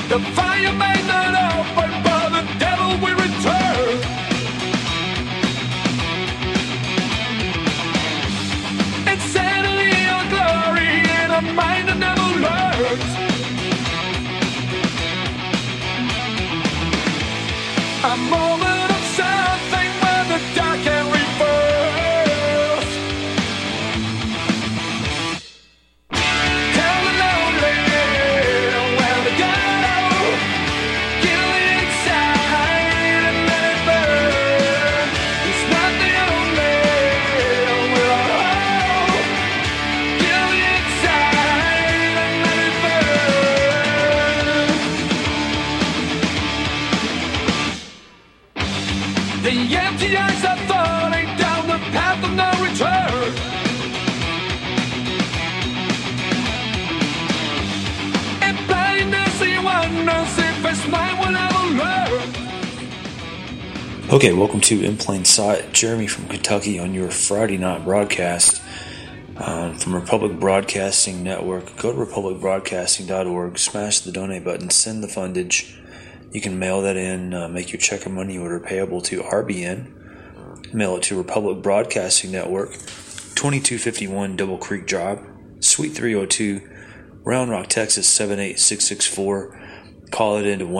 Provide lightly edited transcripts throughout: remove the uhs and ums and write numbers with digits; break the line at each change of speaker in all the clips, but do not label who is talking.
The fire may not open, but the devil will return. Insanity or glory in a mind that never learns. A moment of something where the dark can reverse. Tell the lonely where to go. Kill the inside and let it burn. It's not the only will hold. Kill the inside and let it burn. The empty eyes are falling down the path of no return. In blindness he wonders if his mind will ever learn.
Okay, welcome to In Plain Sight. Jeremy from Kentucky on your Friday night broadcast from Republic Broadcasting Network. Go to republicbroadcasting.org, smash the donate button, send the fundage. You can mail that in, make your check or money order payable to RBN. Mail it to Republic Broadcasting Network, 2251 Double Creek Drive, Suite 302, Round Rock, Texas 78664. Call it into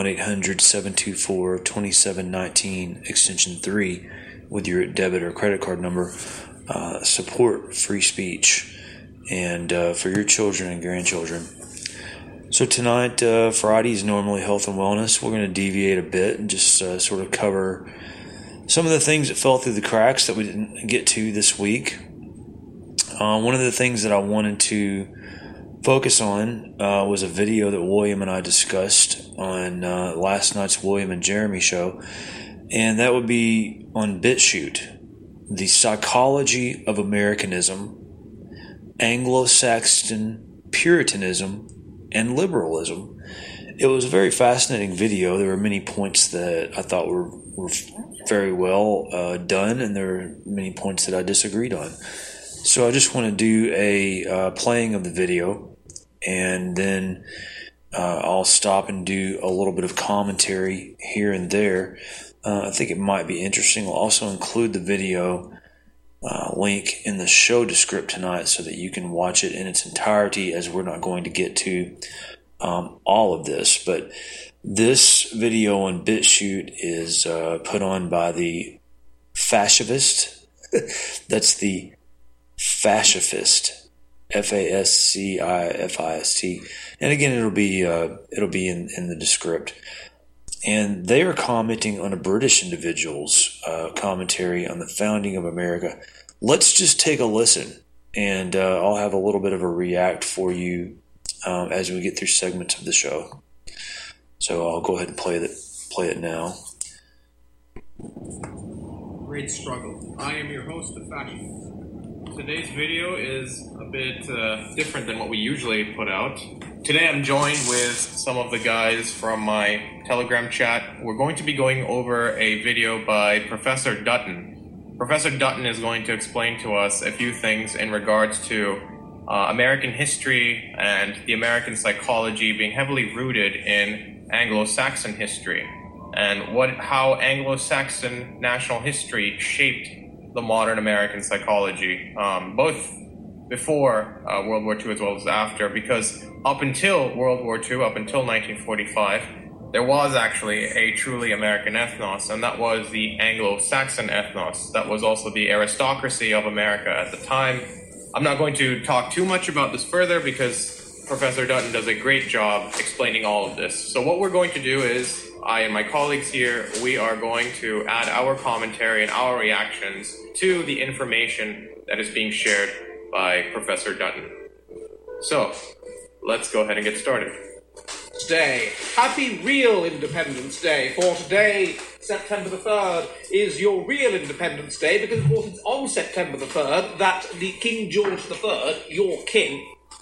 1-800-724-2719, extension 3, with your debit or credit card number. Support free speech and for your children and grandchildren. So tonight, Friday is normally health and wellness. We're going to deviate a bit and just sort of cover some of the things that fell through the cracks that we didn't get to this week. One of the things that I wanted to focus on was a video that William and I discussed on last night's William and Jeremy show, and that would be on BitChute, the psychology of Americanism, Anglo-Saxon Puritanism, and liberalism. It was a very fascinating video. There were many points that I thought were very well done, and there were many points that I disagreed on. So I just want to do a playing of the video, and then I'll stop and do a little bit of commentary here and there. I think it might be interesting. We'll also include the video link in the show description tonight so that you can watch it in its entirety, as we're not going to get to all of this. But this video on BitChute is put on by the Fascivist. That's the Fascivist, Fascifist. And again, it'll be in the descript. And they are commenting on a British individual's commentary on the founding of America. Let's just take a listen, and I'll have a little bit of a react for you as we get through segments of the show. So I'll go ahead and play it now.
Great struggle. I am your host, The Fascist. Today's video is a bit different than what we usually put out. Today I'm joined with some of the guys from my Telegram chat. We're going to be going over a video by Professor Dutton. Professor Dutton is going to explain to us a few things in regards to American history and the American psychology being heavily rooted in Anglo-Saxon history, and how Anglo-Saxon national history shaped the modern American psychology, both before World War II as well as after, because up until World War II, up until 1945, there was actually a truly American ethnos, and that was the Anglo-Saxon ethnos. That was also the aristocracy of America at the time. I'm not going to talk too much about this further because Professor Dutton does a great job explaining all of this. So what we're going to do is, I and my colleagues here, we are going to add our commentary and our reactions to the information that is being shared by Professor Dutton. So, let's go ahead and get started.
Day. Happy real Independence Day, for today, September the 3rd, is your real Independence Day, because of course it's on September the 3rd that the King George III, your king,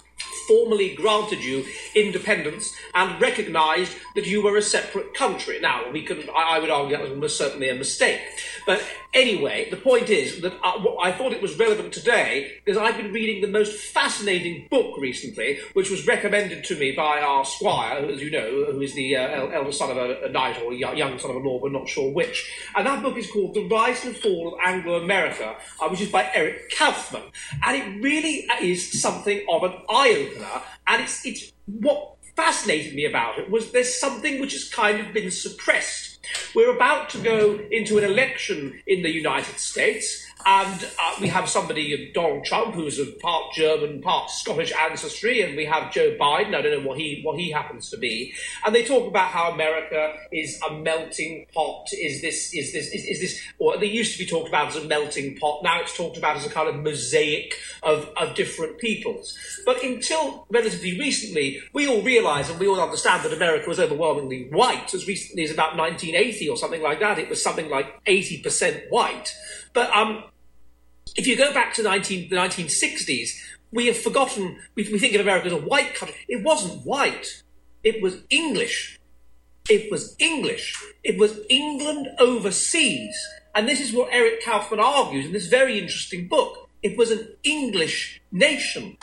formally granted you independence and recognised that you were a separate country. Now, I would argue that was certainly a mistake. But anyway, the point is that I thought it was relevant today because I've been reading the most fascinating book recently, which was recommended to me by our squire, as you know, who is the elder son of a knight or a young son of a lord, but not sure which. And that book is called The Rise and Fall of Anglo-America, which is by Eric Kaufman. And it really is something of an eye-opener. And it's what fascinated me about it was there's something which has kind of been suppressed. We're about to go into an election in the United States, and we have somebody, Donald Trump, who's of part German, part Scottish ancestry, and we have Joe Biden. I don't know what he happens to be. And they talk about how America is a melting pot. Is this? Or they used to be talked about as a melting pot. Now it's talked about as a kind of mosaic of different peoples. But until relatively recently, we all realise and we all understand that America was overwhelmingly white. As recently as about 1980 or something like that, it was something like 80% white. But if you go back to the 1960s, we have forgotten, we think of America as a white country. It wasn't white. It was English. It was English. It was England overseas. And this is what Eric Kaufman argues in this very interesting book. It was an English nation.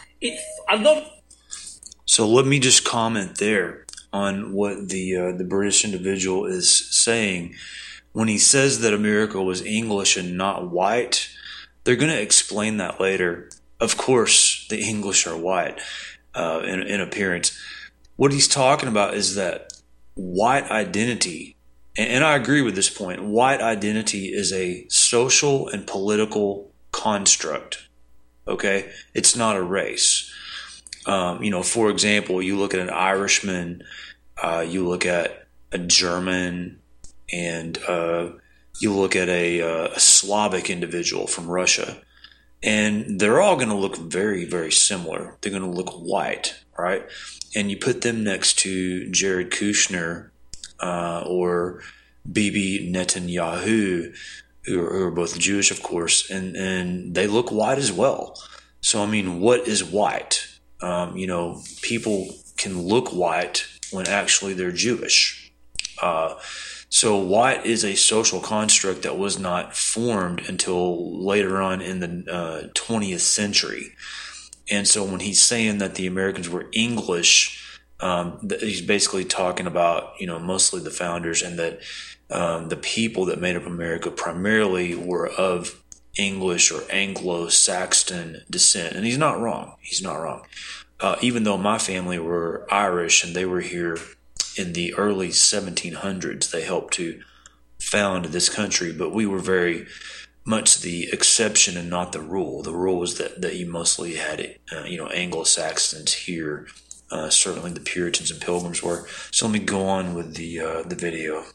So let me just comment there on what the British individual is saying. When he says that America was English and not white, they're going to explain that later. Of course, the English are white in appearance. What he's talking about is that white identity, and I agree with this point, white identity is a social and political construct. Okay? It's not a race. For example, you look at an Irishman, you look at a German, and you look at a Slavic individual from Russia, and they're all going to look very, very similar. They're going to look white, right? And you put them next to Jared Kushner or Bibi Netanyahu, who are both Jewish, of course, and they look white as well. So, I mean, what is white? People can look white when actually they're Jewish. So white is a social construct that was not formed until later on in the 20th century. And so when he's saying that the Americans were English, he's basically talking about, mostly the founders, and that the people that made up America primarily were of English or Anglo-Saxon descent. And he's not wrong. He's not wrong. Even though my family were Irish and they were here in the early 1700s, they helped to found this country, but we were very much the exception and not the rule. The rule was that you mostly had, Anglo-Saxons here. Certainly the Puritans and Pilgrims were. So let me go on with the video.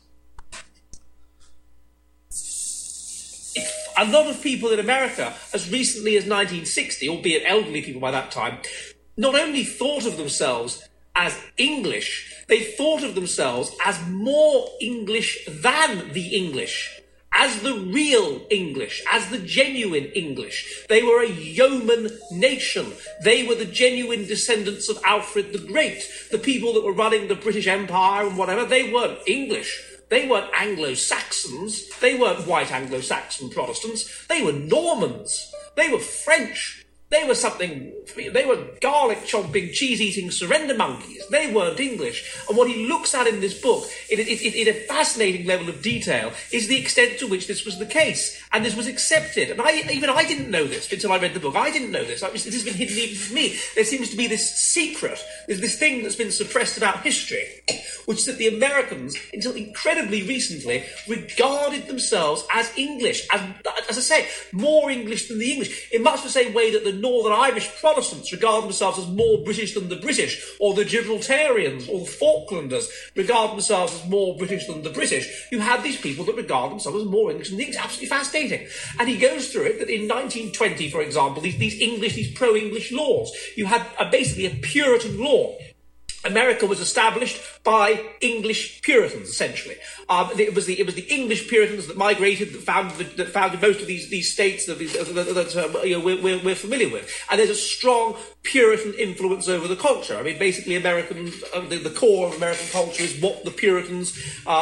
A lot of people in America, as recently as 1960, albeit elderly people by that time, not only thought of themselves as English, they thought of themselves as more English than the English, as the real English, as the genuine English. They were a yeoman nation. They were the genuine descendants of Alfred the Great. The people that were running the British Empire and whatever, they weren't English. They weren't Anglo-Saxons. They weren't white Anglo-Saxon Protestants. They were Normans. They were French. They were garlic-chomping, cheese-eating surrender monkeys. They weren't English. And what he looks at in this book, in a fascinating level of detail, is the extent to which this was the case. And this was accepted. And I didn't know this until I read the book. I didn't know this. This has been hidden even from me. There seems to be this secret. There's this thing that's been suppressed about history, which is that the Americans, until incredibly recently, regarded themselves as English. As I say, more English than the English. In much the same way that the Northern Irish Protestants regard themselves as more British than the British, or the Gibraltarians or the Falklanders regard themselves as more British than the British. You have these people that regard themselves as more English than the English. Absolutely fascinating. And he goes through it that in 1920, for example, these pro-English laws, you had basically a Puritan law America was established by English Puritans, essentially. It was the English Puritans that migrated, that founded most of these states that we're familiar with. And there's a strong Puritan influence over the culture. I mean, basically, the core of American culture is what the Puritans,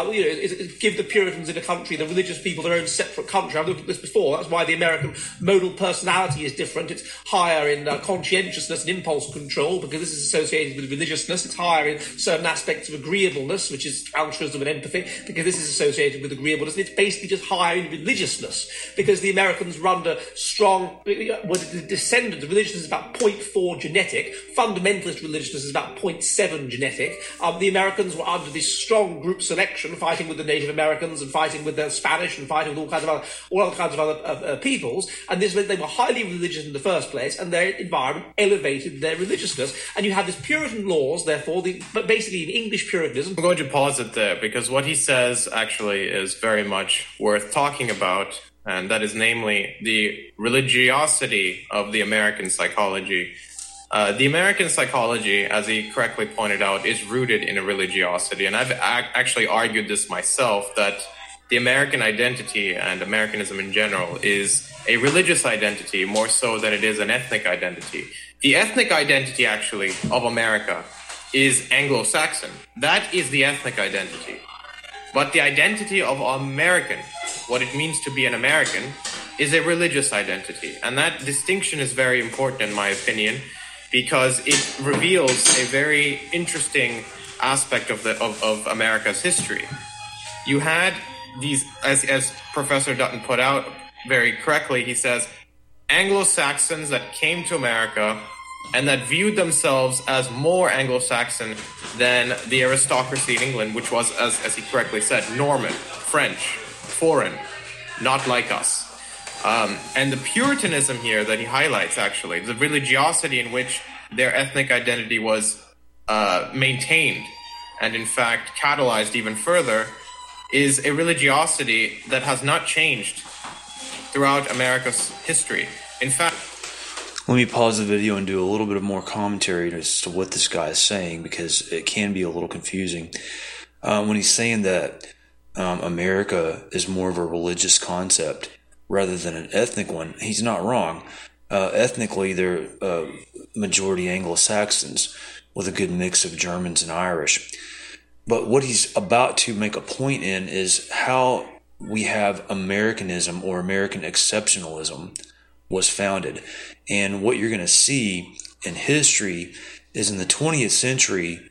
give the Puritans in a country, the religious people, their own separate country. I've looked at this before. That's why the American modal personality is different. It's higher in conscientiousness and impulse control, because this is associated with religiousness. It's higher in certain aspects of agreeableness, which is altruism and empathy, because this is associated with agreeableness. And it's basically just higher in religiousness, because the Americans were under strong, the descendants of religiousness is about 0.4 genetic, fundamentalist religiousness is about 0.7 genetic. The Americans were under this strong group selection, fighting with the Native Americans and fighting with the Spanish and fighting with all other kinds of other peoples, and this meant they were highly religious in the first place, and their environment elevated their religiousness. And you have this Puritan laws, therefore, but basically in English Puritanism.
I'm going to pause it there, because what he says actually is very much worth talking about, and that is namely the religiosity of the American psychology. The American psychology, as he correctly pointed out, is rooted in a religiosity, and I've actually argued this myself, that the American identity and Americanism in general is a religious identity more so than it is an ethnic identity. The ethnic identity, actually, of America is Anglo-Saxon. That is the ethnic identity. But the identity of American, what it means to be an American, is a religious identity. And that distinction is very important, in my opinion, because it reveals a very interesting aspect of America's history. You had these, as Professor Dutton put out very correctly, he says, Anglo-Saxons that came to America and that viewed themselves as more Anglo-Saxon than the aristocracy in England, which was, as he correctly said, Norman, French, foreign, not like us. And the Puritanism here that he highlights, actually, the religiosity in which their ethnic identity was maintained and, in fact, catalyzed even further, is a religiosity that has not changed throughout America's history. In fact,
let me pause the video and do a little bit of more commentary as to what this guy is saying, because it can be a little confusing. When he's saying that America is more of a religious concept rather than an ethnic one, he's not wrong. Ethnically, they're majority Anglo-Saxons with a good mix of Germans and Irish. But what he's about to make a point in is how we have Americanism or American exceptionalism was founded. And what you're going to see in history is in the 20th century,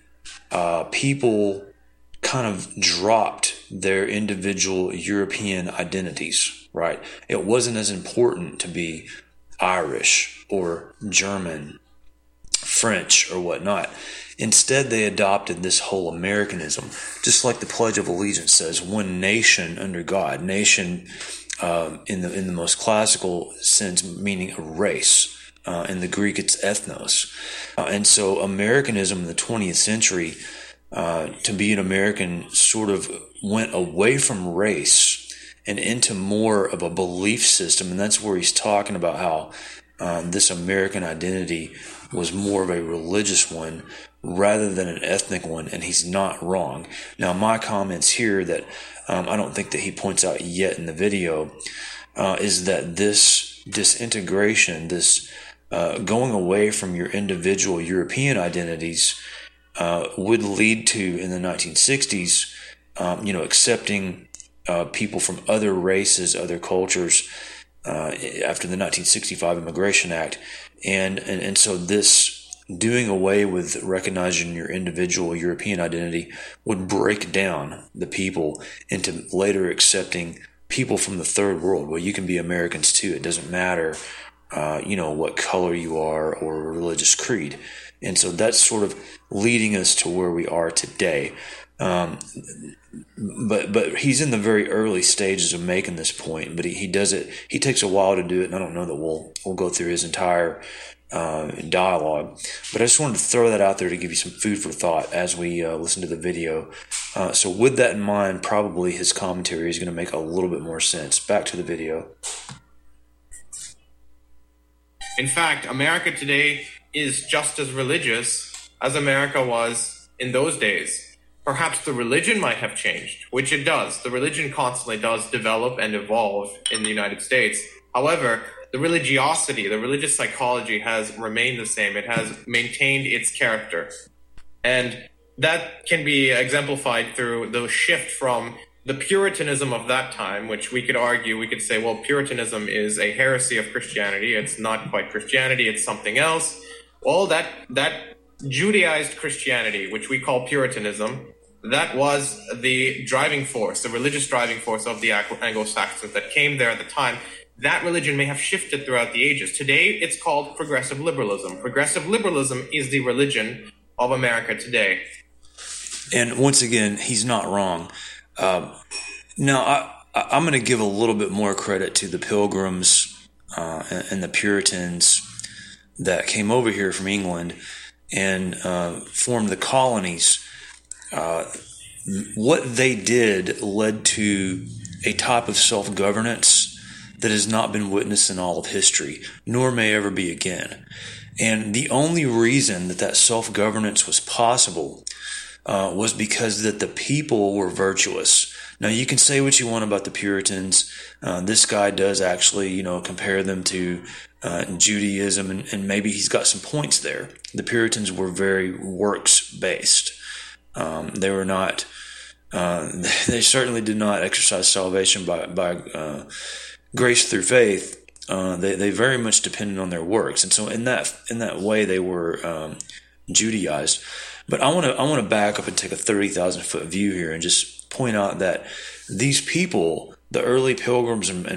people kind of dropped their individual European identities, right? It wasn't as important to be Irish or German, French, or whatnot. Instead, they adopted this whole Americanism, just like the Pledge of Allegiance says, one nation under God. Nation, in the most classical sense, meaning a race. In the Greek, it's ethnos. And so Americanism in the 20th century, to be an American, sort of went away from race and into more of a belief system. And that's where he's talking about how this American identity was more of a religious one rather than an ethnic one, and he's not wrong. Now, my comments here that I don't think that he points out yet in the video is that this disintegration, this going away from your individual European identities would lead to, in the 1960s, accepting people from other races, other cultures after the 1965 Immigration Act. And so this doing away with recognizing your individual European identity would break down the people into later accepting people from the third world. Well, you can be Americans too. It doesn't matter, what color you are or religious creed. And so that's sort of leading us to where we are today. But he's in the very early stages of making this point, but he does it. He takes a while to do it, and I don't know that we'll go through his entire dialogue. But I just wanted to throw that out there to give you some food for thought as we listen to the video. So with that in mind, probably his commentary is going to make a little bit more sense. Back to the video.
in fact, America today is just as religious as America was in those days, perhaps the religion might have changed, which it does. The religion constantly does develop and evolve in the United States. However, the religiosity, the religious psychology has remained the same. It has maintained its character. And that can be exemplified through the shift from the Puritanism of that time, which we could argue, we could say, well, Puritanism is a heresy of Christianity. It's not quite Christianity, it's something else. Well, that Judaized Christianity, which we call Puritanism, that was the driving force, the religious driving force of the Anglo-Saxons that came there at the time. That religion may have shifted throughout the ages. Today, it's called progressive liberalism. Progressive liberalism is the religion of America today.
And once again, he's not wrong. Now, I'm going to give a little bit more credit to the Pilgrims and the Puritans that came over here from England and formed the colonies. What they did led to a type of self-governance that has not been witnessed in all of history, nor may ever be again. And the only reason that self-governance was possible was because that the people were virtuous. Now, you can say what you want about the Puritans. This guy does actually, compare them to Judaism, and maybe he's got some points there. The Puritans were very works-based. They were not. They certainly did not exercise salvation by grace through faith. They very much depended on their works, and so in that way they were Judaized. But I want to back up and take a 30,000-foot view here and just point out that these people, the early Pilgrims and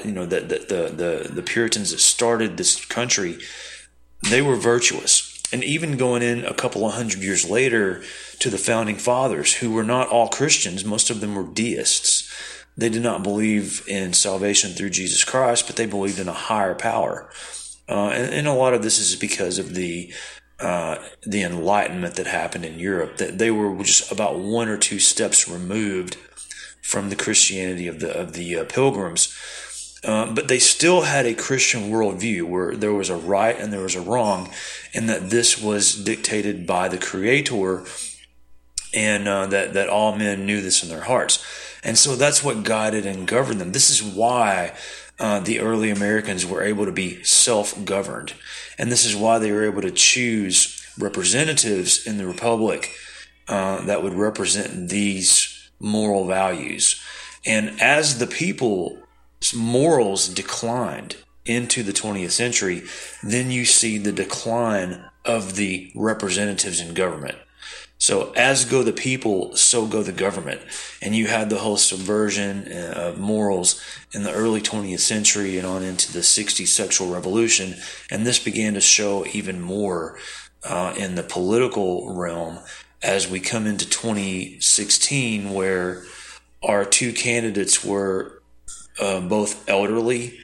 the Puritans that started this country, they were virtuous. And even going in a couple of hundred years later to the founding fathers, who were not all Christians, most of them were deists. They did not believe in salvation through Jesus Christ, but they believed in a higher power. And a lot of this is because of the Enlightenment that happened in Europe, that they were just about one or two steps removed from the Christianity of the Pilgrims. But they still had a Christian worldview where there was a right and there was a wrong, and that this was dictated by the Creator, and that all men knew this in their hearts. And so that's what guided and governed them. This is why the early Americans were able to be self-governed. And this is why they were able to choose representatives in the Republic that would represent these moral values. And as the people's morals declined into the 20th century, then you see the decline of the representatives in government. So as go the people, so go the government. And you had the whole subversion of morals in the early 20th century and on into the 60s sexual revolution. And this began to show even more in the political realm as we come into 2016, where our two candidates were both elderly,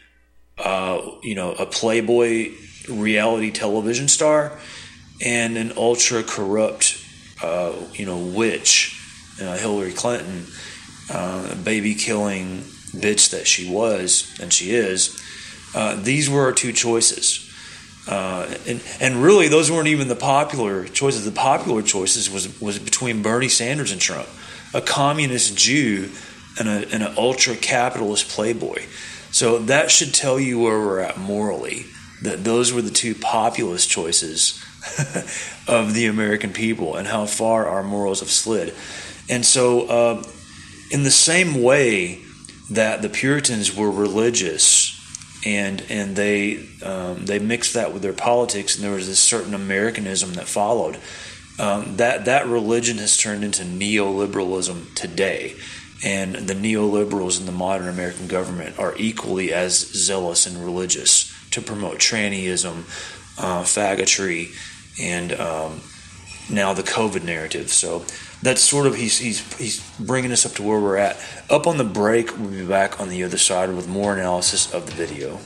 a Playboy reality television star, and an ultra corrupt witch, Hillary Clinton, baby killing bitch that she was and she is. These were our two choices. And really, those weren't even the popular choices. The popular choices was between Bernie Sanders and Trump, a communist Jew and an ultra capitalist playboy. So that should tell you where we're at morally. That those were the two populist choices of the American people, and how far our morals have slid. And so, in the same way that the Puritans were religious, and they mixed that with their politics, and there was this certain Americanism that followed. That religion has turned into neoliberalism today, and the neoliberals in the modern American government are equally as zealous and religious to promote trannyism, faggotry, and now the COVID narrative. So that's sort of he's bringing us up to where we're at. Up on the break, we'll be back on the other side with more analysis of the video.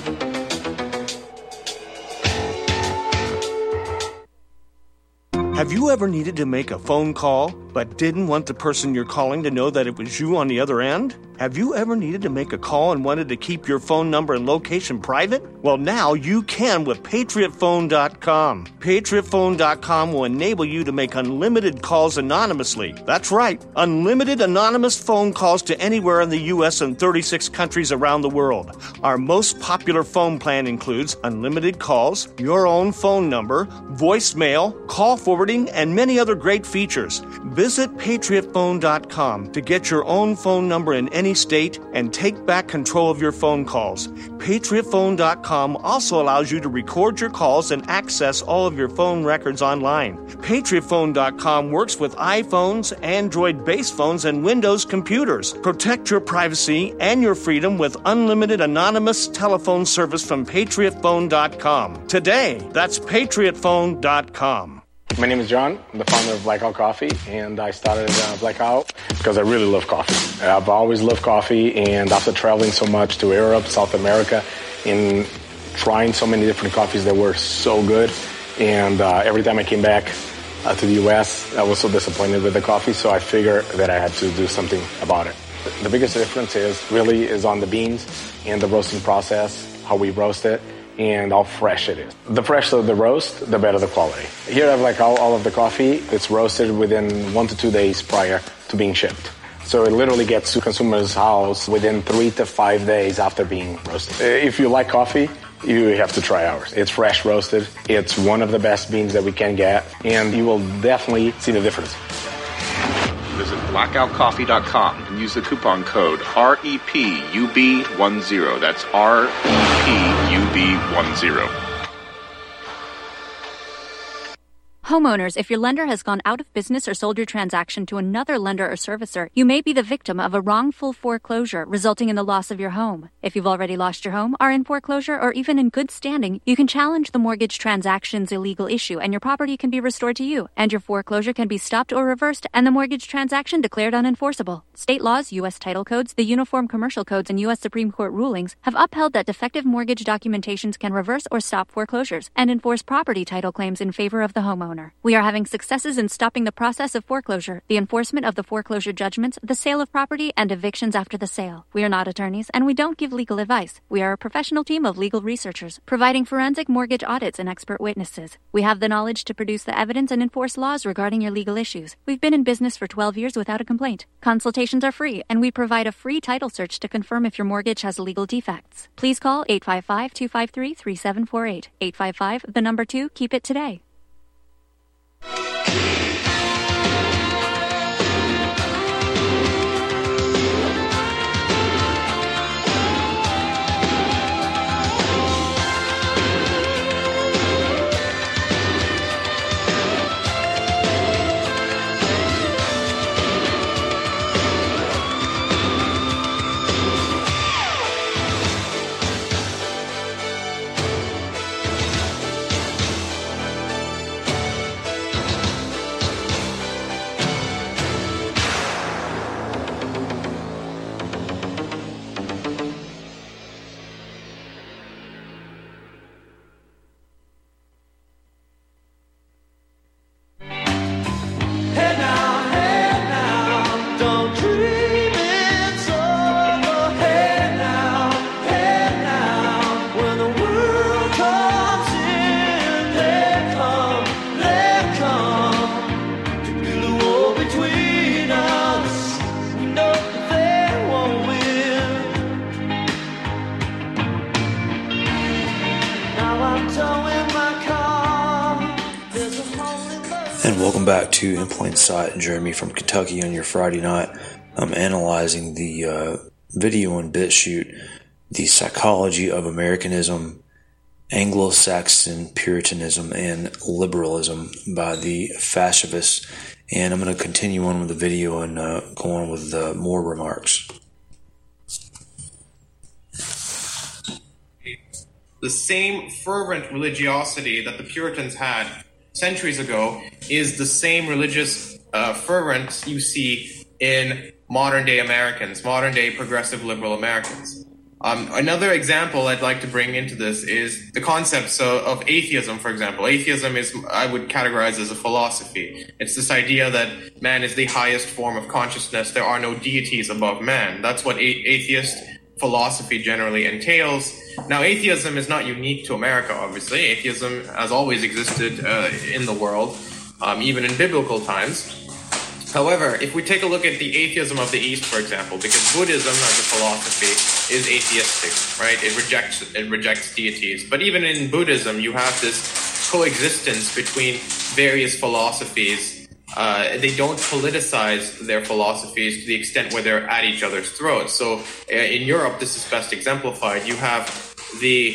Have Have you ever needed to make a phone call but didn't want the person you're calling to know that it was you on the other end? Have you ever needed to make a call and wanted to keep your phone number and location private? Well, now you can with PatriotPhone.com. PatriotPhone.com will enable you to make unlimited calls anonymously. That's right, unlimited anonymous phone calls to anywhere in the U.S. and 36 countries around the world. Our most popular phone plan includes unlimited calls, your own phone number, voicemail, call forwarding, and many other great features. Visit PatriotPhone.com to get your own phone number in any state and take back control of your phone calls. PatriotPhone.com also allows you to record your calls and access all of your phone records online. PatriotPhone.com works with iPhones, Android-based phones, and Windows computers. Protect your privacy and your freedom with unlimited anonymous telephone service from PatriotPhone.com. Today, that's PatriotPhone.com.
My name is John. I'm the founder of Blackout Coffee, and I started Blackout because I really love coffee. I've always loved coffee, and after traveling so much to Europe, South America, and trying so many different coffees that were so good, and every time I came back to the U.S., I was so disappointed with the coffee, so I figured that I had to do something about it. The biggest difference is on the beans and the roasting process, how we roast it, and how fresh it is. The fresher the roast, the better the quality. Here I have all of the coffee. It's roasted within 1 to 2 days prior to being shipped. So it literally gets to consumer's house within 3 to 5 days after being roasted. If you like coffee, you have to try ours. It's fresh roasted. It's one of the best beans that we can get, and you will definitely see the difference.
Visit blackoutcoffee.com and use the coupon code REPUB10. That's REPUB10.
Homeowners, if your lender has gone out of business or sold your transaction to another lender or servicer, you may be the victim of a wrongful foreclosure, resulting in the loss of your home. If you've already lost your home, are in foreclosure, or even in good standing, you can challenge the mortgage transaction's illegal issue, and your property can be restored to you, and your foreclosure can be stopped or reversed, and the mortgage transaction declared unenforceable. State laws, U.S. title codes, the Uniform Commercial Codes, and U.S. Supreme Court rulings have upheld that defective mortgage documentations can reverse or stop foreclosures and enforce property title claims in favor of the homeowner. We are having successes in stopping the process of foreclosure, the enforcement of the foreclosure judgments, the sale of property, and evictions after the sale. We are not attorneys, and we don't give legal advice. We are a professional team of legal researchers, providing forensic mortgage audits and expert witnesses. We have the knowledge to produce the evidence and enforce laws regarding your legal issues. We've been in business for 12 years without a complaint. Consultations are free, and we provide a free title search to confirm if your mortgage has legal defects. Please call 855-253-3748. 855, 2, keep it today.
And welcome back to In Plain Sight. Jeremy from Kentucky on your Friday night. I'm analyzing the video on BitChute, The Psychology of Americanism, Anglo-Saxon Puritanism, and Liberalism by the Fascists. And I'm going to continue on with the video and go on with more remarks.
The same fervent religiosity that the Puritans had centuries ago is the same religious fervence you see in modern-day Americans, modern-day progressive liberal Americans. Another example I'd like to bring into this is the concepts of atheism, for example. Atheism is, I would categorize as a philosophy. It's this idea that man is the highest form of consciousness. There are no deities above man. That's what atheist philosophy generally entails. Now, atheism is not unique to America, obviously. Atheism has always existed in the world, even in biblical times. However, if we take a look at the atheism of the East, for example, because Buddhism as a philosophy is atheistic, right? It rejects deities. But even in Buddhism, you have this coexistence between various philosophies. They don't politicize their philosophies to the extent where they're at each other's throats. So in Europe, this is best exemplified. You have the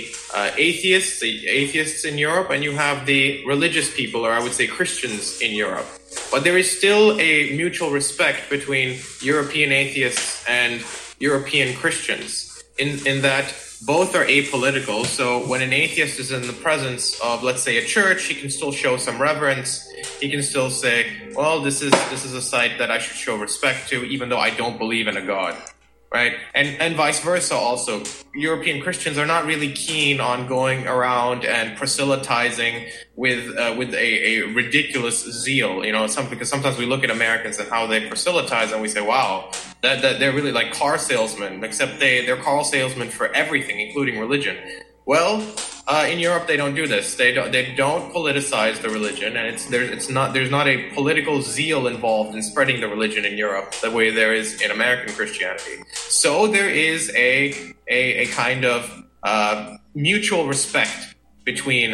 atheists in Europe, and you have the religious people, or I would say Christians in Europe. But there is still a mutual respect between European atheists and European Christians in that both are apolitical. So when an atheist is in the presence of, let's say, a church, he can still show some reverence. He can still say, well, this is a site that I should show respect to, even though I don't believe in a God. Right? And vice versa also. European Christians are not really keen on going around and proselytizing with a ridiculous zeal, because sometimes we look at Americans and how they proselytize and we say, wow, that they're really like car salesmen, except they're car salesmen for everything, including religion. Well, in Europe they don't do this. They don't politicize the religion, and there's not a political zeal involved in spreading the religion in Europe the way there is in American Christianity. So there is a kind of mutual respect between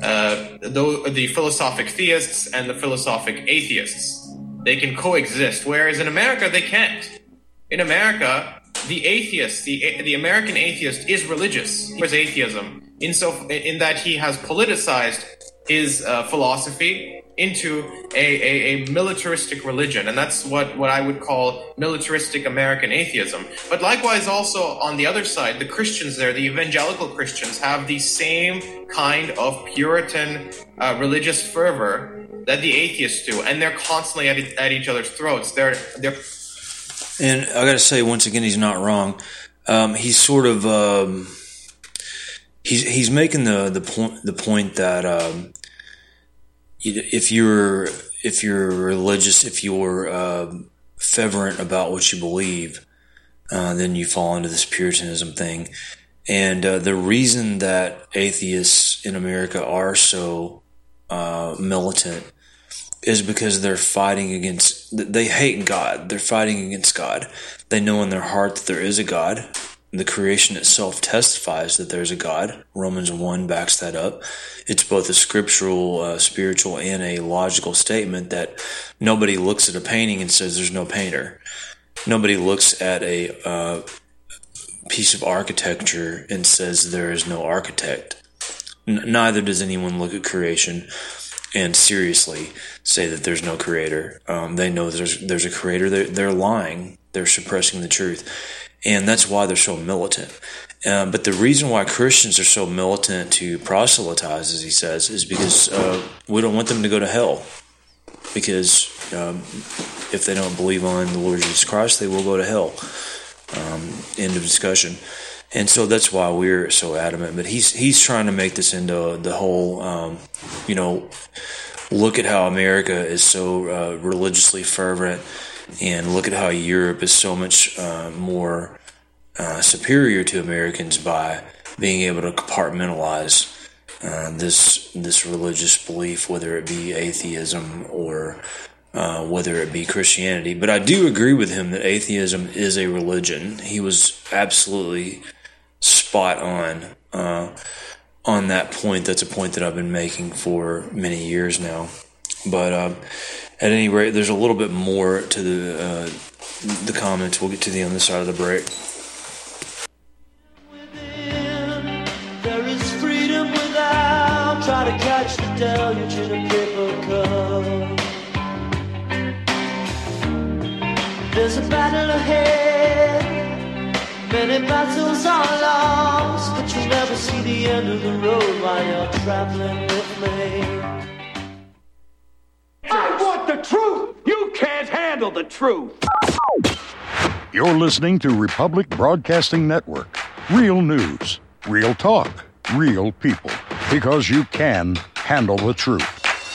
the philosophic theists and the philosophic atheists. They can coexist, whereas in America they can't. In America, the atheist, the American atheist, is religious. There's atheism in that he has politicized his philosophy into a militaristic religion, and that's what I would call militaristic American atheism. But likewise, also on the other side, the Christians there, the evangelical Christians, have the same kind of Puritan religious fervor that the atheists do, and they're constantly at each other's throats. They're
And I got to say, once again, he's not wrong. He's sort of he's making the point that if you're religious, if you're fervent about what you believe, then you fall into this Puritanism thing. And the reason that atheists in America are so militant is because they're fighting against, they hate God. They're fighting against God. They know in their heart that there is a God. The creation itself testifies that there's a God. Romans 1 backs that up. It's both a scriptural, spiritual, and a logical statement that nobody looks at a painting and says there's no painter. Nobody looks at a piece of architecture and says there is no architect. Neither does anyone look at creation and seriously say that there's no creator. They know there's a creator. They're lying. They're suppressing the truth. And that's why they're so militant. But the reason why Christians are so militant to proselytize, as he says, is because we don't want them to go to hell. Because if they don't believe on the Lord Jesus Christ, they will go to hell. End of discussion. And so that's why we're so adamant. But he's trying to make this into the whole, look at how America is so religiously fervent, and look at how Europe is so much more superior to Americans by being able to compartmentalize this religious belief, whether it be atheism or whether it be Christianity. But I do agree with him that atheism is a religion. He was absolutely spot on that point. That's a point that I've been making for many years now. But at any rate, there's a little bit more to the comments. We'll get to the other side of the break.
There is freedom without. Try to catch the deluge in a paper cup. There's a battle ahead. Many battles are lost, but you'll never see the end of the road while you're traveling with me.
I want the truth! You can't handle the truth!
You're listening to Republic Broadcasting Network, Real news, real talk, real people. Because you can handle the truth.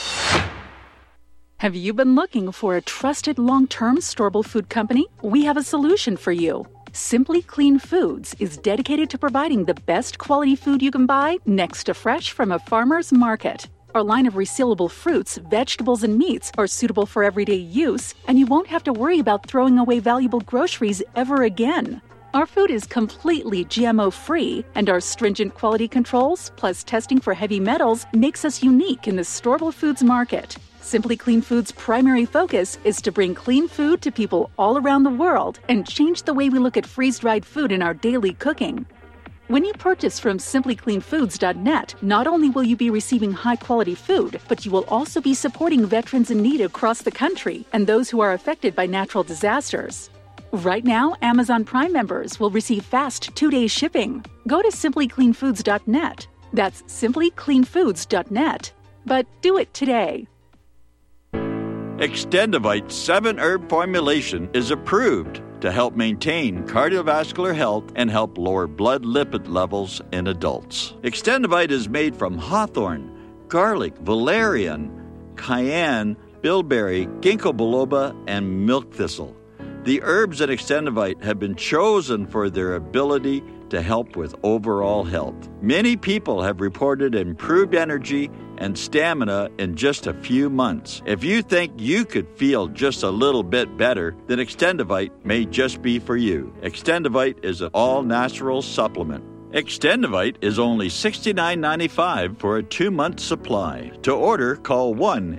Have you been looking for a trusted long-term storable food company? We have a solution for you. Simply Clean Foods is dedicated to providing the best quality food you can buy next to fresh from a farmer's market. Our line of resealable fruits, vegetables, and meats are suitable for everyday use, and you won't have to worry about throwing away valuable groceries ever again. Our food is completely GMO-free, and our stringent quality controls, plus testing for heavy metals, makes us unique in the storable foods market. Simply Clean Foods' primary focus is to bring clean food to people all around the world and change the way we look at freeze-dried food in our daily cooking. When you purchase from simplycleanfoods.net, not only will you be receiving high-quality food, but you will also be supporting veterans in need across the country and those who are affected by natural disasters. Right now, Amazon Prime members will receive fast 2-day shipping. Go to simplycleanfoods.net. That's simplycleanfoods.net. But do it today.
Extendivite 7-herb formulation is approved to help maintain cardiovascular health and help lower blood lipid levels in adults. Extendivite is made from hawthorn, garlic, valerian, cayenne, bilberry, ginkgo biloba, and milk thistle. The herbs in Extendivite have been chosen for their ability to help with overall health. Many people have reported improved energy and stamina in just a few months. If you think you could feel just a little bit better, then Extendivite may just be for you. Extendivite is an all-natural supplement. Extendivite is only $69.95 for a 2-month supply. To order, call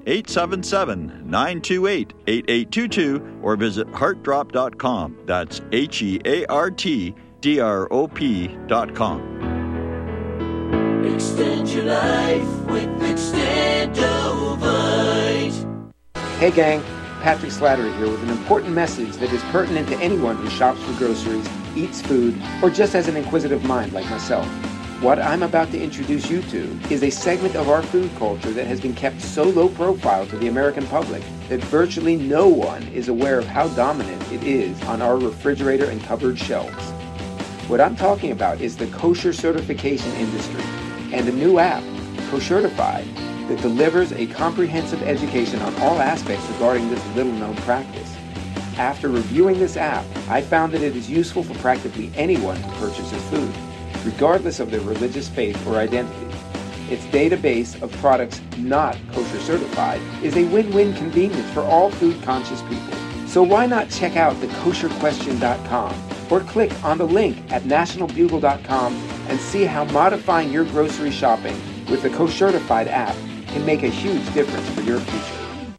1-877-928-8822 or visit heartdrop.com. That's HEARTDROP.com.
Extend your life with Extendovite.
Hey gang, Patrick Slattery here with an important message that is pertinent to anyone who shops for groceries, eats food, or just has an inquisitive mind like myself. What I'm about to introduce you to is a segment of our food culture that has been kept so low profile to the American public that virtually no one is aware of how dominant it is on our refrigerator and cupboard shelves. What I'm talking about is the kosher certification industry and a new app, Koshertified, that delivers a comprehensive education on all aspects regarding this little-known practice. After reviewing this app, I found that it is useful for practically anyone who purchases food, regardless of their religious faith or identity. Its database of products not kosher certified is a win-win convenience for all food-conscious people. So why not check out the kosherquestion.com or click on the link at nationalbugle.com and see how modifying your grocery shopping with the Koshertified app can make a huge difference for your future.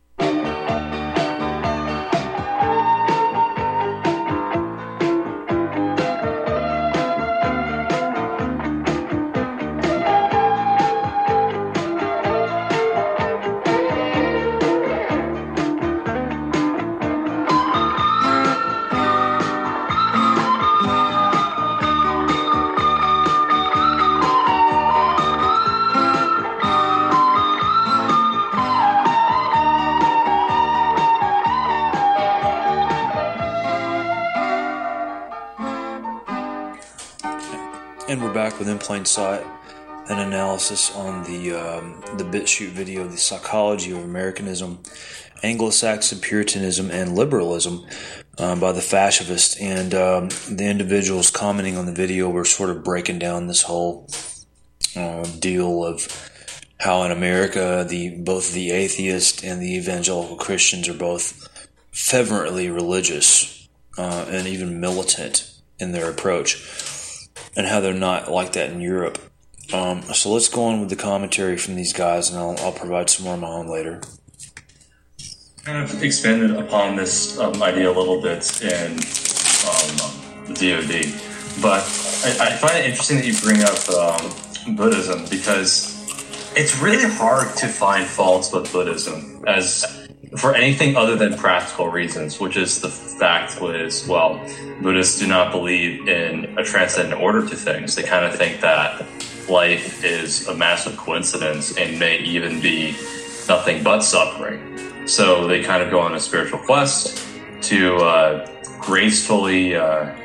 And we're back with In Plain Sight, an analysis on the BitChute video, The Psychology of Americanism, Anglo-Saxon Puritanism, and Liberalism by the Fashionist. And the individuals commenting on the video were sort of breaking down this whole deal of how in America both the atheist and the evangelical Christians are both fervently religious and even militant in their approach, and how they're not like that in Europe. So let's go on with the commentary from these guys, and I'll provide some more of my own later.
Kind of expanded upon this idea a little bit in the DoD, but I find it interesting that you bring up Buddhism, because it's really hard to find faults with Buddhism as for anything other than practical reasons, which is the fact was, well, Buddhists do not believe in a transcendent order to things. They kind of think that life is a massive coincidence and may even be nothing but suffering. So they kind of go on a spiritual quest to gracefully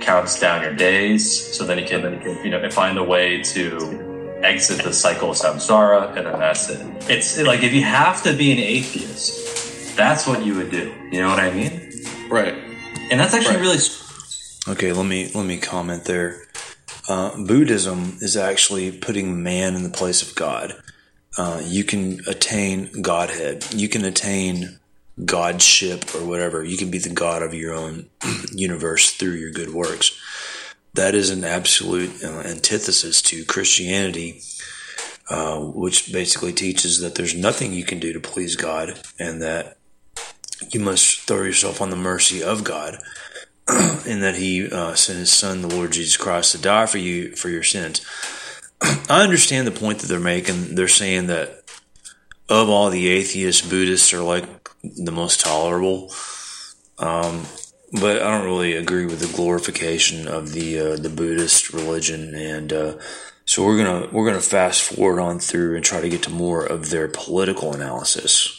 counts down your days, so then you can find a way to exit the cycle of samsara, and then that's it. It's like if you have to be an atheist, that's what you would do. You know what I mean?
Right.
And that's actually really.
Okay, let me comment there. Buddhism is actually putting man in the place of God. You can attain Godhead. You can attain Godship or whatever. You can be the God of your own universe through your good works. That is an absolute antithesis to Christianity, which basically teaches that there's nothing you can do to please God and that you must throw yourself on the mercy of God and that He sent His Son, the Lord Jesus Christ, to die for you for your sins. I understand the point that they're making. They're saying that of all the atheists, Buddhists are like the most tolerable. But I don't really agree with the glorification of the Buddhist religion, and so we're gonna fast forward on through and try to get to more of their political analysis.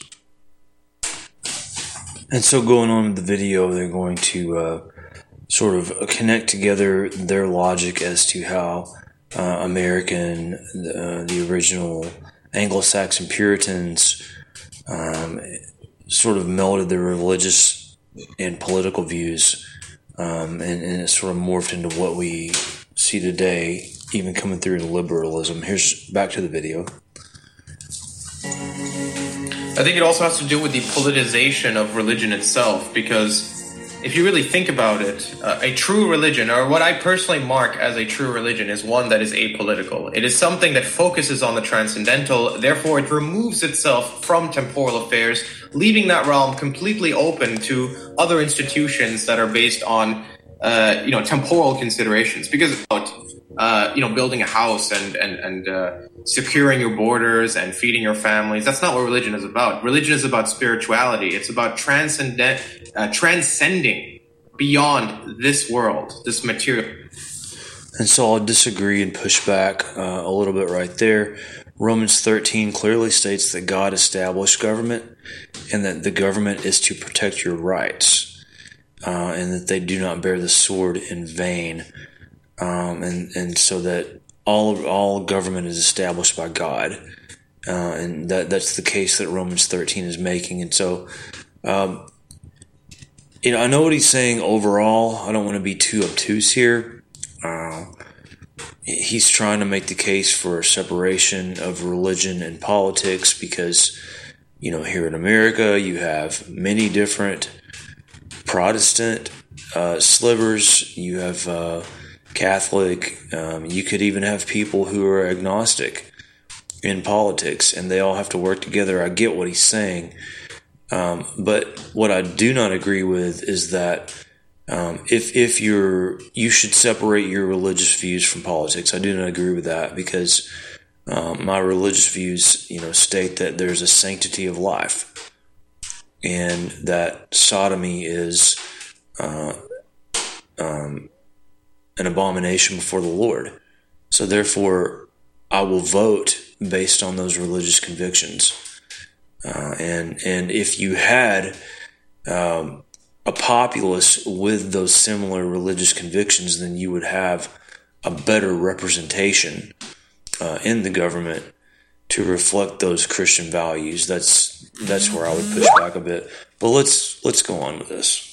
And so going on with the video, they're going to sort of connect together their logic as to how American, the original Anglo-Saxon Puritans, sort of melded their religious and political views, and it sort of morphed into what we see today, even coming through in liberalism. Here's back to the video.
I think it also has to do with the politicization of religion itself, because if you really think about it, a true religion, or what I personally mark as a true religion, is one that is apolitical. It is something that focuses on the transcendental, therefore it removes itself from temporal affairs, leaving that realm completely open to other institutions that are based on, temporal considerations. Because building a house and securing your borders and feeding your families, that's not what religion is about. Religion is about spirituality. It's about transcending beyond this world, this material.
And so I'll disagree and push back a little bit right there. Romans 13 clearly states that God established government and that the government is to protect your rights, and that they do not bear the sword in vain. And so that all government is established by God, and that's the case that Romans 13 is making. And so, I know what he's saying overall. I don't want to be too obtuse here. He's trying to make the case for a separation of religion and politics because, here in America, you have many different Protestant slivers. You have Catholic. You could even have people who are agnostic in politics, and they all have to work together. I get what he's saying. But what I do not agree with is that if you should separate your religious views from politics. I do not agree with that because my religious views, state that there's a sanctity of life and that sodomy is an abomination before the Lord. So therefore, I will vote based on those religious convictions. And if you had a populace with those similar religious convictions, then you would have a better representation in the government to reflect those Christian values. That's where I would push back a bit. But let's go on with this.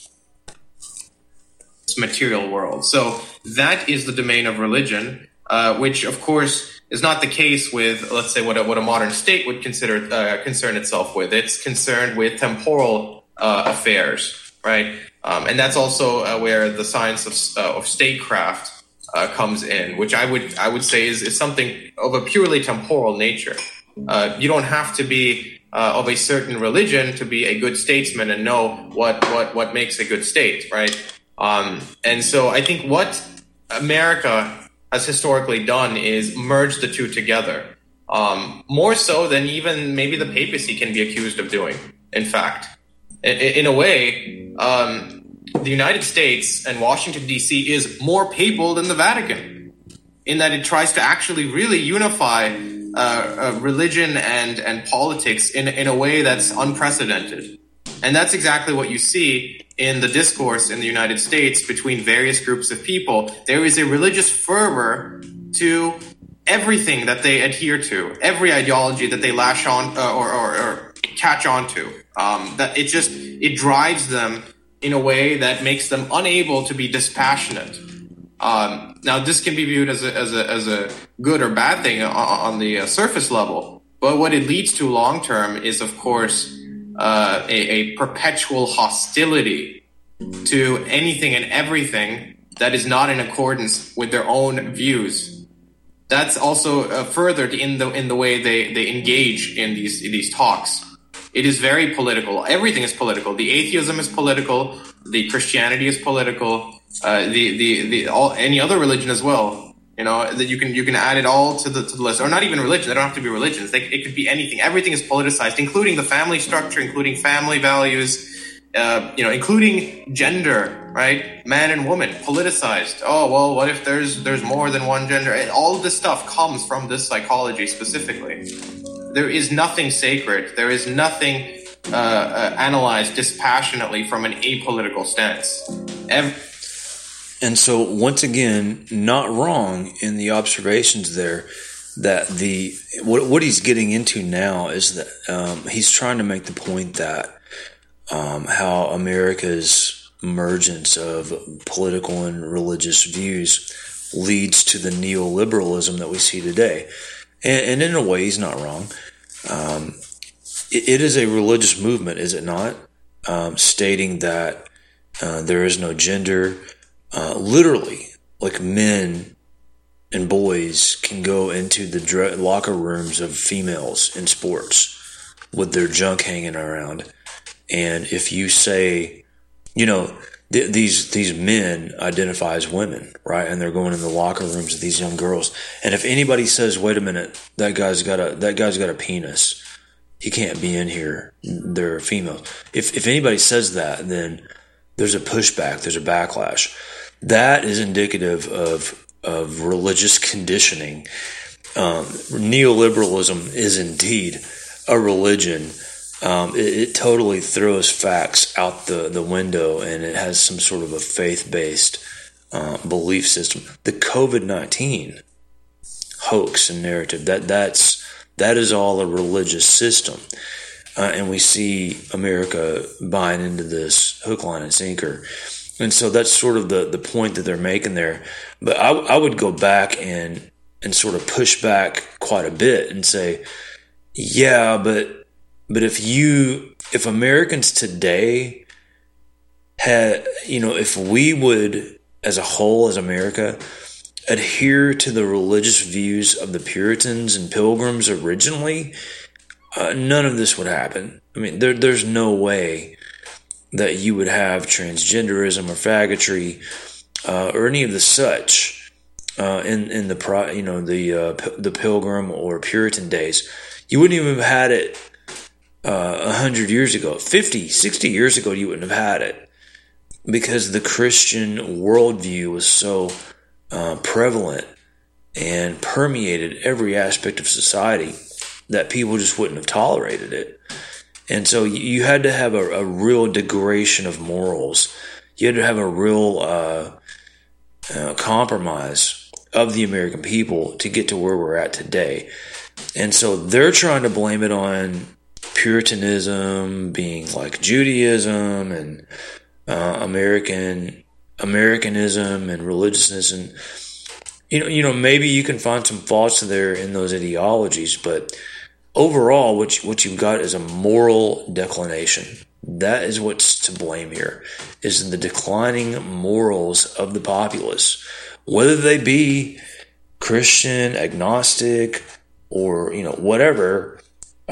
Material world. So that is the domain of religion, which of course is not the case with, let's say, what a modern state would concern itself with. It's concerned with temporal affairs, right? And that's also where the science of statecraft comes in, which I would say is something of a purely temporal nature. You don't have to be of a certain religion to be a good statesman and know what makes a good state, right? And so I think what America has historically done is merge the two together, more so than even maybe the papacy can be accused of doing. In fact, in a way, the United States and Washington, D.C. is more papal than the Vatican, in that it tries to actually really unify religion and politics in a way that's unprecedented. And that's exactly what you see in the discourse in the United States between various groups of people. There is a religious fervor to everything that they adhere to, every ideology that they lash on or catch on to. That it drives them in a way that makes them unable to be dispassionate. Now, this can be viewed as a good or bad thing on the surface level, but what it leads to long term is, of course, a perpetual hostility to anything and everything that is not in accordance with their own views. That's also furthered in the way they engage in these talks. It is very political. Everything is political. The atheism is political. The Christianity is political. Any other religion as well. You know, that you can add it all to the list, or not even religion. They don't have to be religions. It could be anything. Everything is politicized, including the family structure, including family values, including gender, right? Man and woman, politicized. Oh, well, what if there's more than one gender? All of this stuff comes from this psychology specifically. There is nothing sacred. There is nothing analyzed dispassionately from an apolitical stance.
And so, once again, not wrong in the observations there that what he's getting into now is that he's trying to make the point that how America's emergence of political and religious views leads to the neoliberalism that we see today. And in a way, he's not wrong. It is a religious movement, is it not? Stating that there is no gender. Literally, like men and boys can go into the locker rooms of females in sports with their junk hanging around. And if you say, these men identify as women, right? And they're going in the locker rooms of these young girls. And if anybody says, "Wait a minute, that guy's got a penis. He can't be in here. They're females." If anybody says that, then there's a pushback. There's a backlash. That is indicative of religious conditioning. Neoliberalism is indeed a religion. It totally throws facts out the window, and it has some sort of a faith-based belief system. The COVID-19 hoax and narrative, that is all a religious system. And we see America buying into this hook, line, and sinker. And so that's sort of the point that they're making there. But I would go back and sort of push back quite a bit and say, yeah, but if Americans today had, if we would, as a whole, as America, adhere to the religious views of the Puritans and Pilgrims originally, none of this would happen. I mean, there's no way that you would have transgenderism or faggotry or any of the such in the Pilgrim or Puritan days. You wouldn't even have had it 100 years ago. 50, 60 years ago, you wouldn't have had it because the Christian worldview was so prevalent and permeated every aspect of society that people just wouldn't have tolerated it. And so you had to have a real degradation of morals. You had to have a real compromise of the American people to get to where we're at today. And so they're trying to blame it on Puritanism being like Judaism and Americanism and religiousness. And, maybe you can find some faults there in those ideologies, but overall, what you've got is a moral declination. That is what's to blame here, is the declining morals of the populace. Whether they be Christian, agnostic, or, whatever,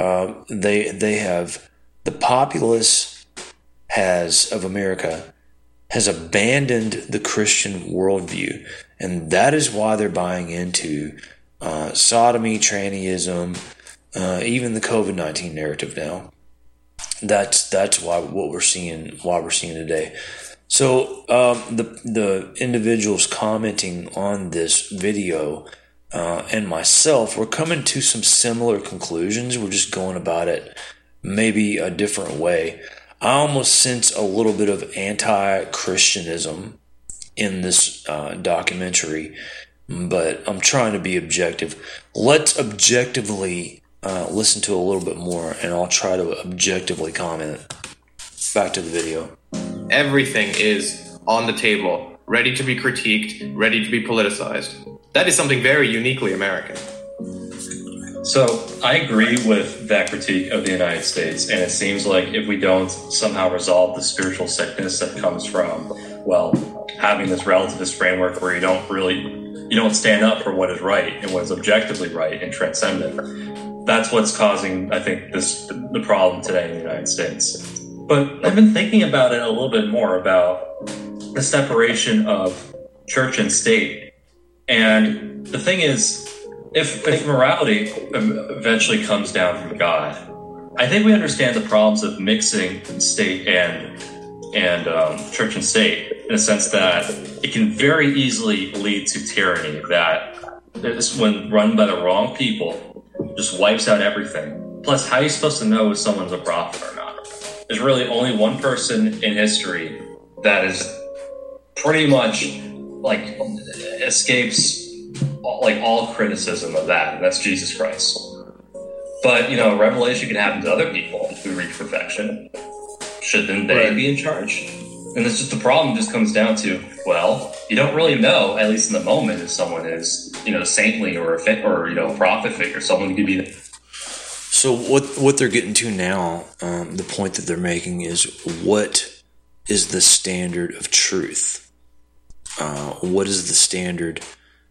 they have, the populace of America has abandoned the Christian worldview. And that is why they're buying into sodomy, trannyism, even the COVID-19 narrative now. That's why we're seeing today. So the individuals commenting on this video and myself, we're coming to some similar conclusions. We're just going about it maybe a different way. I almost sense a little bit of anti-Christianism in this documentary, but I'm trying to be objective. Let's objectively listen to a little bit more, and I'll try to objectively comment. Back to the video.
Everything is on the table, ready to be critiqued, ready to be politicized. That is something very uniquely American.
So I agree with that critique of the United States, and it seems like if we don't somehow resolve the spiritual sickness that comes from, well, having this relativist framework where you don't stand up for what is right and what is objectively right and transcendent. That's what's causing, I think, the problem today in the United States. But I've been thinking about it a little bit more, about the separation of church and state. And the thing is, if morality eventually comes down from God, I think we understand the problems of mixing state and church and state, in a sense that it can very easily lead to tyranny, that when run by the wrong people, just wipes out everything. Plus, how are you supposed to know if someone's a prophet or not? There's really only one person in history that is pretty much escapes all criticism of that, and that's Jesus Christ. But revelation can happen to other people who reach perfection. Shouldn't they be in charge? And it's just the problem just comes down to, well, you don't really know, at least in the moment, if someone is saintly or a prophet figure. Someone could be.
So what they're getting to now, the point that they're making is, what is the standard of truth? What is the standard?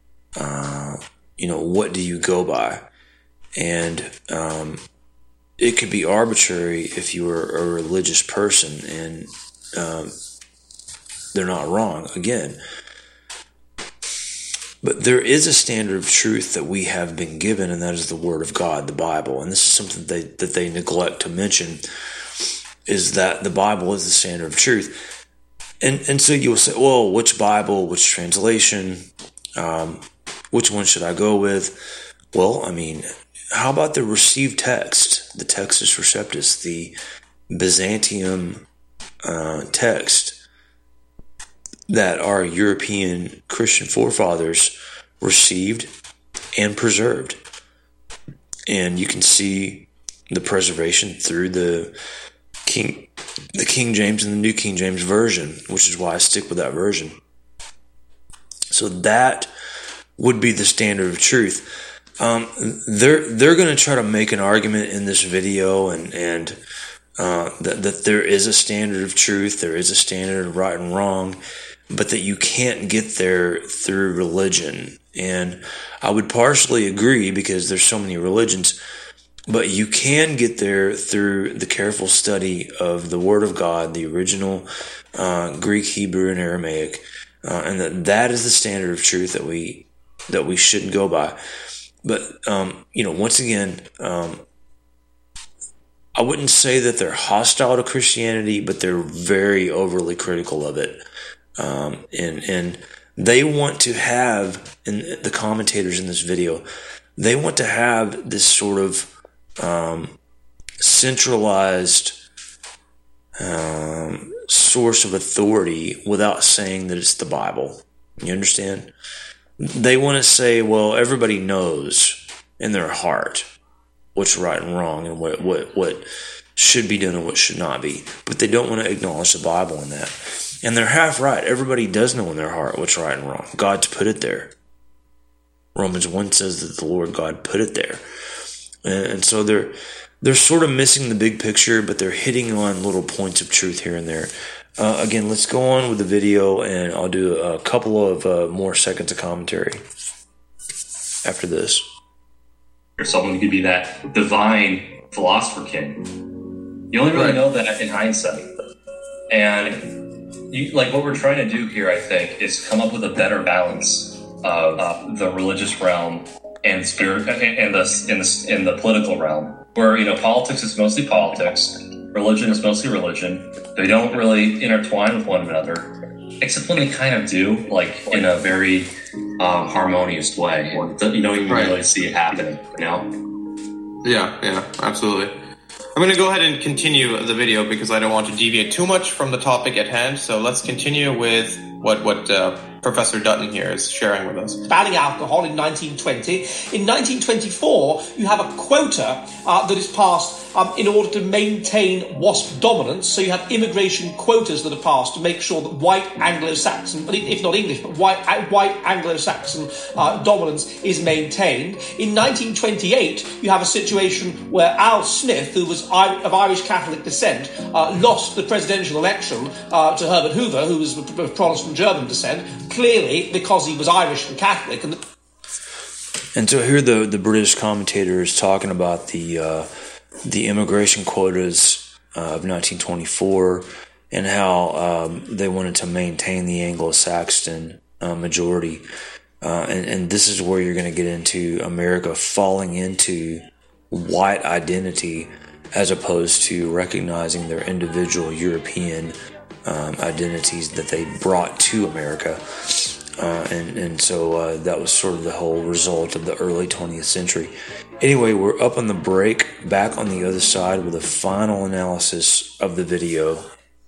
What do you go by? And it could be arbitrary if you were a religious person, and they're not wrong, again. But there is a standard of truth that we have been given, and that is the Word of God, the Bible. And this is something that they neglect to mention, is that the Bible is the standard of truth. And so you'll say, well, which Bible, which translation, which one should I go with? Well, how about the received text, the Textus Receptus, the Byzantium text that our European Christian forefathers received and preserved? And you can see the preservation through the King James and the New King James Version, which is why I stick with that version. So that would be the standard of truth. They're going to try to make an argument in this video, and that there is a standard of truth, there is a standard of right and wrong, but that you can't get there through religion. And I would partially agree, because there's so many religions, but you can get there through the careful study of the Word of God, the original Greek, Hebrew, and Aramaic, and that is the standard of truth that we shouldn't go by. But once again, I wouldn't say that they're hostile to Christianity, but they're very overly critical of it. And they want to have, in the commentators in this video, they want to have this sort of centralized source of authority without saying that it's the Bible. You understand? They want to say, well, everybody knows in their heart what's right and wrong, and what should be done and what should not be. But they don't want to acknowledge the Bible in that. And they're half right. Everybody does know in their heart what's right and wrong. God's put it there. Romans 1 says that the Lord God put it there. And so they're sort of missing the big picture, but they're hitting on little points of truth here and there. Again, let's go on with the video, and I'll do a couple of more seconds of commentary after this.
Or someone could be that divine philosopher king. You only really know that in hindsight. And what we're trying to do here, I think, is come up with a better balance of the religious realm and spirit, and the political realm, where politics is mostly politics, religion is mostly religion. They don't really intertwine with one another, except when they kind of do, in a very harmonious way. You don't even really see it happening.
Yeah, absolutely. I'm going to go ahead and continue the video because I don't want to deviate too much from the topic at hand. So let's continue with what Professor Dutton here is sharing with us.
Banning alcohol in 1920. In 1924, you have a quota that is passed in order to maintain WASP dominance. So you have immigration quotas that are passed to make sure that white Anglo-Saxon, if not English, but white Anglo-Saxon dominance is maintained. In 1928, you have a situation where Al Smith, who was of Irish Catholic descent, lost the presidential election to Herbert Hoover, who was of Protestant German descent, clearly because he was Irish and Catholic.
And so here the British commentator is talking about the immigration quotas of 1924 and how they wanted to maintain the Anglo-Saxon majority. And this is where you're going to get into America falling into white identity as opposed to recognizing their individual European identities that they brought to America. And so that was sort of the whole result of the early 20th century. Anyway, we're up on the break, back on the other side with a final analysis of the video.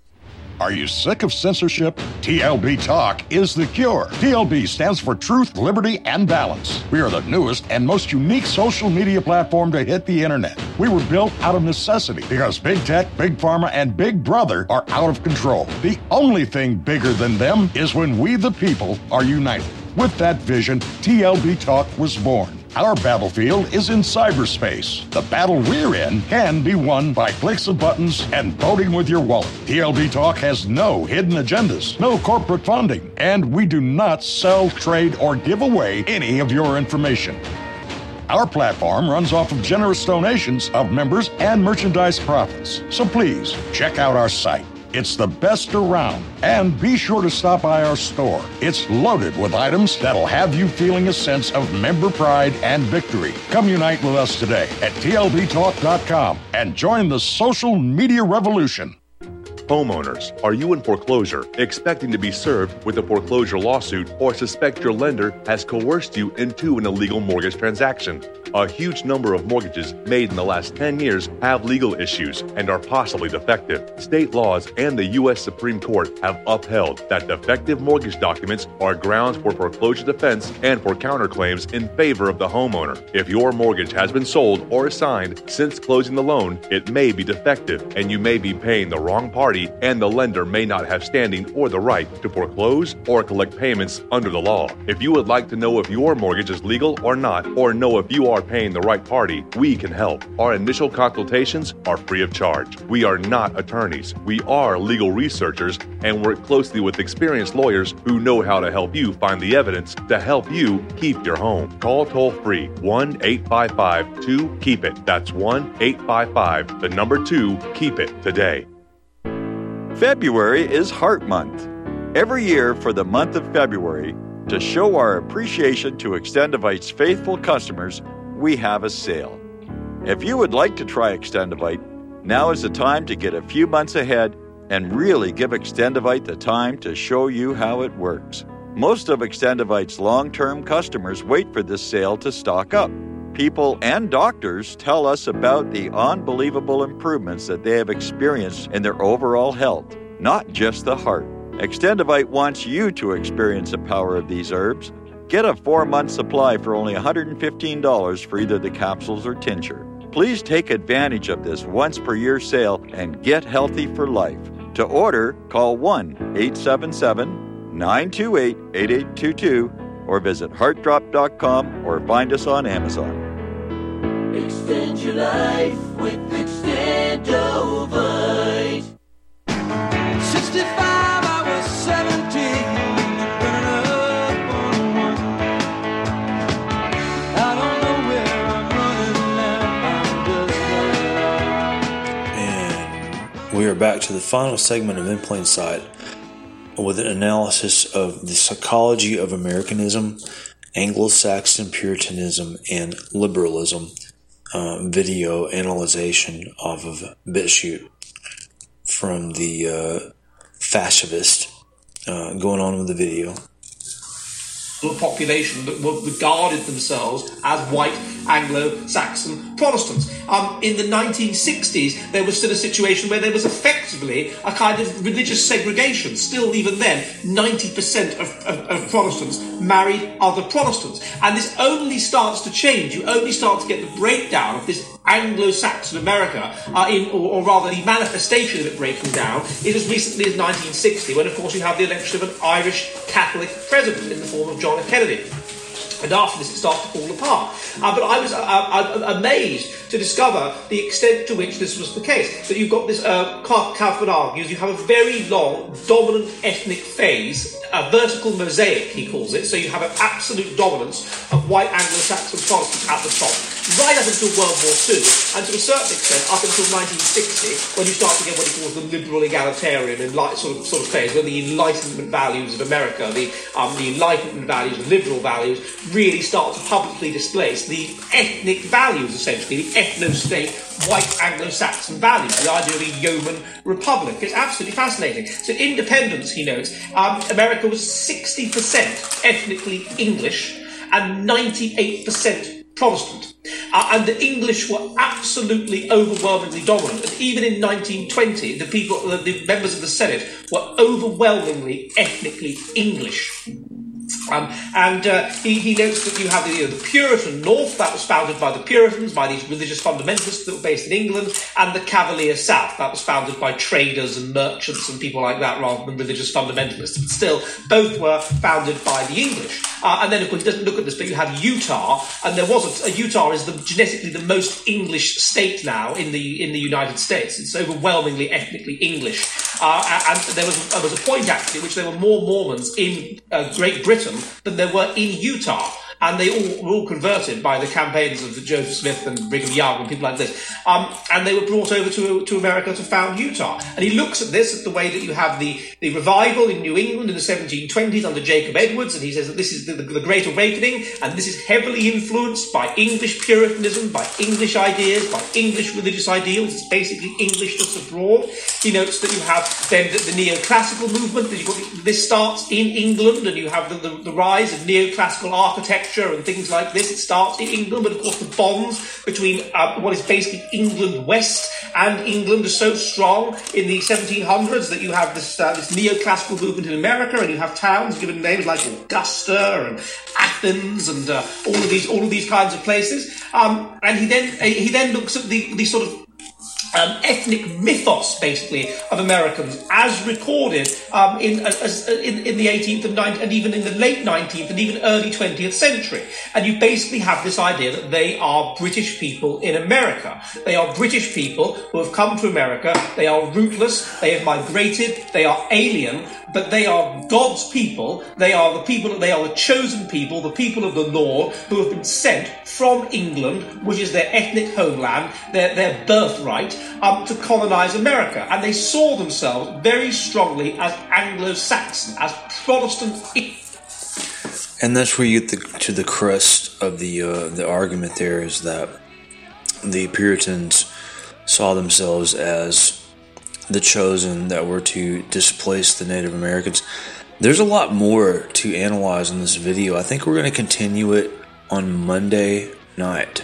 Are you sick of censorship? TLB Talk is the cure. TLB stands for Truth, Liberty, and Balance. We are the newest and most unique social media platform to hit the internet. We were built out of necessity because big tech, big pharma, and big brother are out of control. The only thing bigger than them is when we the people are united. With that vision, TLB Talk was born. Our battlefield is in cyberspace. The battle we're in can be won by clicks of buttons and voting with your wallet. TLB Talk has no hidden agendas, no corporate funding, and we do not sell, trade, or give away any of your information. Our platform runs off of generous donations of members and merchandise profits. So please, check out our site. It's the best around. And be sure to stop by our store. It's loaded with items that'll have you feeling a sense of member pride and victory. Come unite with us today at tlbtalk.com and join the social media revolution.
Homeowners, are you in foreclosure, expecting to be served with a foreclosure lawsuit, or suspect your lender has coerced you into an illegal mortgage transaction? A huge number of mortgages made in the last 10 years have legal issues and are possibly defective. State laws and the U.S. Supreme Court have upheld that defective mortgage documents are grounds for foreclosure defense and for counterclaims in favor of the homeowner. If your mortgage has been sold or assigned since closing the loan, it may be defective and you may be paying the wrong party, and the lender may not have standing or the right to foreclose or collect payments under the law. If you would like to know if your mortgage is legal or not, or know if you are paying the right party, we can help. Our initial consultations are free of charge. We are not attorneys. We are legal researchers and work closely with experienced lawyers who know how to help you find the evidence to help you keep your home. Call toll-free 1-855-2-KEEP-IT. That's 1-855-2-KEEP-IT today.
February is Heart Month. Every year for the month of February, to show our appreciation to Extendivite's faithful customers, we have a sale. If you would like to try Extendivite, now is the time to get a few months ahead and really give Extendivite the time to show you how it works. Most of Extendivite's long-term customers wait for this sale to stock up. People and doctors tell us about the unbelievable improvements that they have experienced in their overall health, not just the heart. Extendivite wants you to experience the power of these herbs. Get a 4-month supply for only $115 for either the capsules or tincture. Please take advantage of this once-per-year sale and get healthy for life. To order, call 1-877-928-8822 or visit heartdrop.com or find us on Amazon.
Extend your life with Extendovite. 65, I was 17, running up on one. I don't know where I'm running now, I'm just
We are back to the final segment of In Plain Sight with an analysis of the psychology of Americanism, Anglo-Saxon Puritanism, and liberalism. Video analyzation off of BitChute from the Fashionist going on with the video.
population that regarded themselves as white Anglo-Saxon Protestants. In the 1960s, there was still a situation where there was effectively a kind of religious segregation. Still, even then, 90% of Protestants married other Protestants. And this only starts to change. You only start to get the breakdown of this Anglo-Saxon America, or rather the manifestation of it breaking down, is as recently as 1960, when, of course, you have the election of an Irish Catholic president in the form of John F. Kennedy. And after this, it starts to fall apart. But I was amazed to discover the extent to which this was the case. So you've got this, Kaufman argues, you have a very long, dominant ethnic phase, a vertical mosaic, he calls it. So you have an absolute dominance of white Anglo-Saxon Protestants at the top, right up until World War II, and to a certain extent up until 1960, when you start to get what he calls the liberal egalitarian and sort of phase, when the Enlightenment values of America, the Enlightenment values, the liberal values, really start to publicly displace the ethnic values, essentially, the ethno-state white Anglo-Saxon values, the idea of a yeoman republic. It's absolutely fascinating. So independence, he notes, America was 60% ethnically English and 98% Protestant. And the English were absolutely overwhelmingly dominant. And even in 1920, the members of the Senate were overwhelmingly ethnically English. He notes that you have the Puritan North, that was founded by the Puritans, by these religious fundamentalists that were based in England, and the Cavalier South, that was founded by traders and merchants and people like that rather than religious fundamentalists. But still, both were founded by the English. And then, of course, he doesn't look at this, but you have Utah, and Utah is genetically the most English state now in the United States. It's overwhelmingly ethnically English. And there was a point, actually, which there were more Mormons in Great Britain than there were in Utah. And they were all converted by the campaigns of Joseph Smith and Brigham Young and people like this. And they were brought over to America to found Utah. And he looks at this, at the way that you have the revival in New England in the 1720s under Jacob Edwards, and he says that this is the Great Awakening, and this is heavily influenced by English Puritanism, by English ideas, by English religious ideals. It's basically Englishness abroad. He notes that you have then the neoclassical movement. This starts in England, and you have the rise of neoclassical architecture and things like this. It starts in England, but of course the bonds between what is basically England West and England are so strong in the 1700s that you have this neoclassical movement in America, and you have towns given names like Augusta and Athens and all of these kinds of places. And he then looks at the sort of ethnic mythos, basically, of Americans as recorded in the 18th and even in the late 19th and even early 20th century. And you basically have this idea that they are British people in America. They are British people who have come to America. They are rootless. They have migrated. They are alien. But they are God's people. They are the chosen people, the people of the Lord, who have been sent from England, which is their ethnic homeland, their birthright, to colonize America. And they saw themselves very strongly as Anglo-Saxon, as Protestant.
And that's where you get to the crust of the argument there, is that the Puritans saw themselves as the chosen that were to displace the Native Americans. There's a lot more to analyze in this video. I think we're going to continue it on Monday night,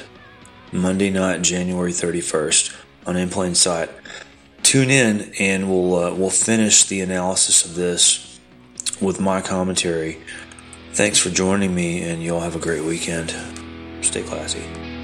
January 31st, on In Plain Sight. Tune in, and we'll finish the analysis of this with my commentary. Thanks for joining me, and you'll have a great weekend. Stay classy.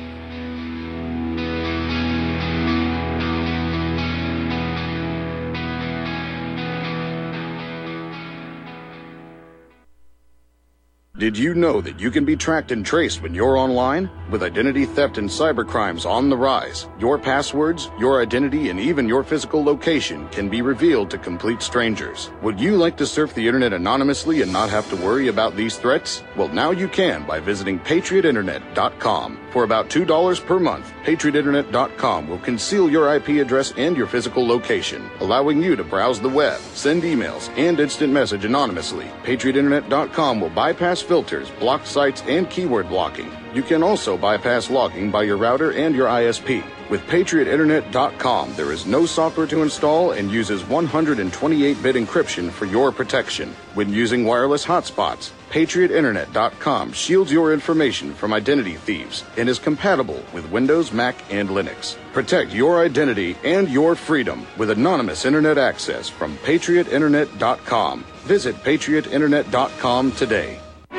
Did you know that you can be tracked and traced when you're online? With identity theft and cybercrimes on the rise, your passwords, your identity, and even your physical location can be revealed to complete strangers. Would you like to surf the internet anonymously and not have to worry about these threats? Well, now you can by visiting PatriotInternet.com. For about $2 per month, PatriotInternet.com will conceal your IP address and your physical location, allowing you to browse the web, send emails, and instant message anonymously. PatriotInternet.com will bypass filters, blocked sites, and keyword blocking. You can also bypass logging by your router and your ISP. With PatriotInternet.com, there is no software to install and uses 128-bit encryption for your protection. When using wireless hotspots, PatriotInternet.com shields your information from identity thieves and is compatible with Windows, Mac, and Linux. Protect your identity and your freedom with anonymous internet access from PatriotInternet.com. Visit PatriotInternet.com today.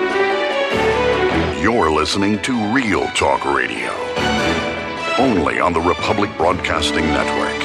You're listening to Real Talk Radio, only on the Republic Broadcasting Network.